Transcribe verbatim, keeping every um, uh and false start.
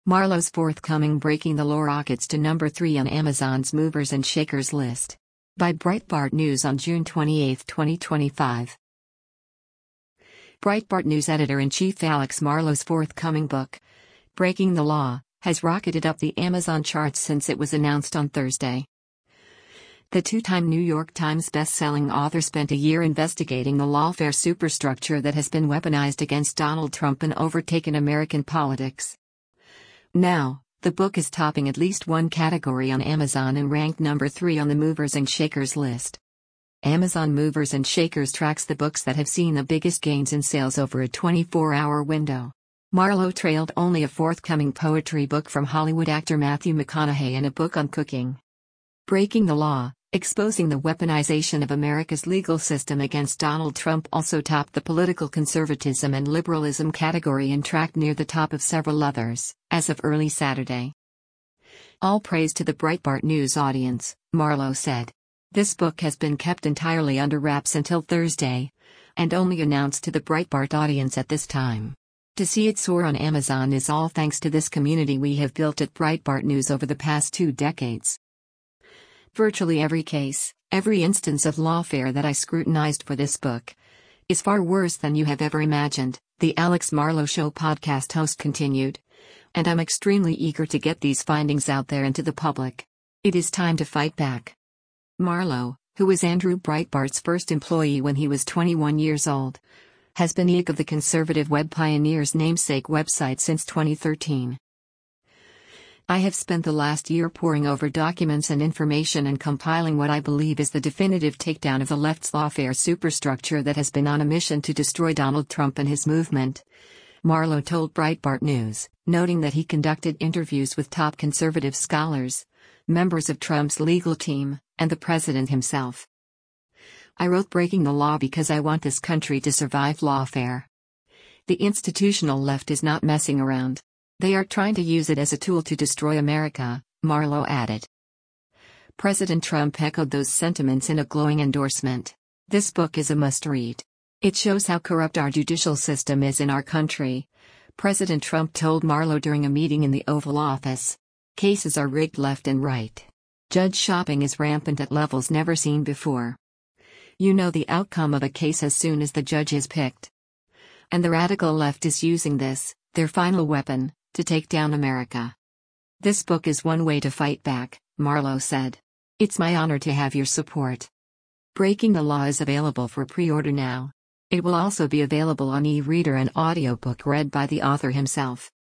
Marlowe's forthcoming Breaking the Law rockets to number three on Amazon's Movers and Shakers list. By Breitbart News on June twenty-eighth, twenty twenty-five. Breitbart News editor-in-chief Alex Marlowe's forthcoming book, Breaking the Law, has rocketed up the Amazon charts since it was announced on Thursday. The two-time New York Times best-selling author spent a year investigating the lawfare superstructure that has been weaponized against Donald Trump and overtaken American politics. Now, the book is topping at least one category on Amazon and ranked number three on the Movers and Shakers list. Amazon Movers and Shakers tracks the books that have seen the biggest gains in sales over a twenty-four hour window. Marlowe trailed only a forthcoming poetry book from Hollywood actor Matthew McConaughey and a book on cooking. Breaking the Law, Exposing the Weaponization of America's Legal System Against Donald Trump also topped the political conservatism and liberalism category and tracked near the top of several others, as of early Saturday. All praise to the Breitbart News audience, Marlowe said. This book has been kept entirely under wraps until Thursday, and only announced to the Breitbart audience at this time. To see it soar on Amazon is all thanks to this community we have built at Breitbart News over the past two decades. Virtually every case, every instance of lawfare that I scrutinized for this book, is far worse than you have ever imagined, the Alex Marlowe Show podcast host continued. And I'm extremely eager to get these findings out there and to the public. It is time to fight back. Marlowe, who was Andrew Breitbart's first employee when he was twenty-one years old, has been E I C of the conservative Web Pioneer's namesake website since twenty thirteen. I have spent the last year poring over documents and information and compiling what I believe is the definitive takedown of the left's lawfare superstructure that has been on a mission to destroy Donald Trump and his movement, Marlowe told Breitbart News, noting that he conducted interviews with top conservative scholars, members of Trump's legal team, and the president himself. I wrote Breaking the Law because I want this country to survive lawfare. The institutional left is not messing around. They are trying to use it as a tool to destroy America, Marlowe added. President Trump echoed those sentiments in a glowing endorsement. This book is a must-read. It shows how corrupt our judicial system is in our country, President Trump told Marlowe during a meeting in the Oval Office. Cases are rigged left and right. Judge shopping is rampant at levels never seen before. You know the outcome of a case as soon as the judge is picked. And the radical left is using this, their final weapon, to take down America. This book is one way to fight back, Marlowe said. It's my honor to have your support. Breaking the Law is available for pre-order now. It will also be available on e-reader and audiobook read by the author himself.